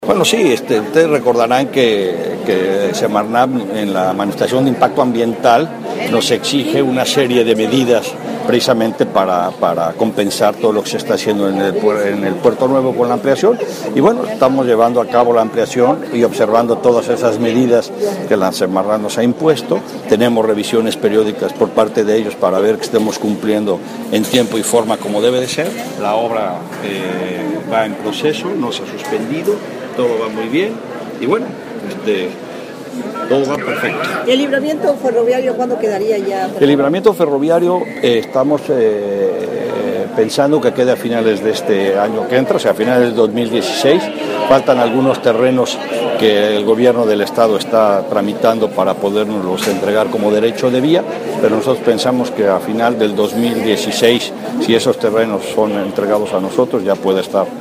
Bueno, sí, ustedes recordarán que Semarnat en la manifestación de impacto ambiental nos exige una serie de medidas precisamente para compensar todo lo que se está haciendo en el Puerto Nuevo con la ampliación. Y bueno, estamos llevando a cabo la ampliación y observando todas esas medidas que la Semarnat nos ha impuesto. Tenemos revisiones periódicas por parte de ellos para ver que estemos cumpliendo en tiempo y forma como debe de ser. La obra va en proceso, no se ha suspendido, todo va muy bien y bueno, todo va perfecto. ¿El libramiento ferroviario cuándo quedaría ya? El libramiento ferroviario estamos pensando que quede a finales de este año que entra, o sea, a finales del 2016. Faltan algunos terrenos que el gobierno del estado está tramitando para podernos entregar como derecho de vía, pero nosotros pensamos que a final del 2016, si esos terrenos son entregados a nosotros, ya puede estar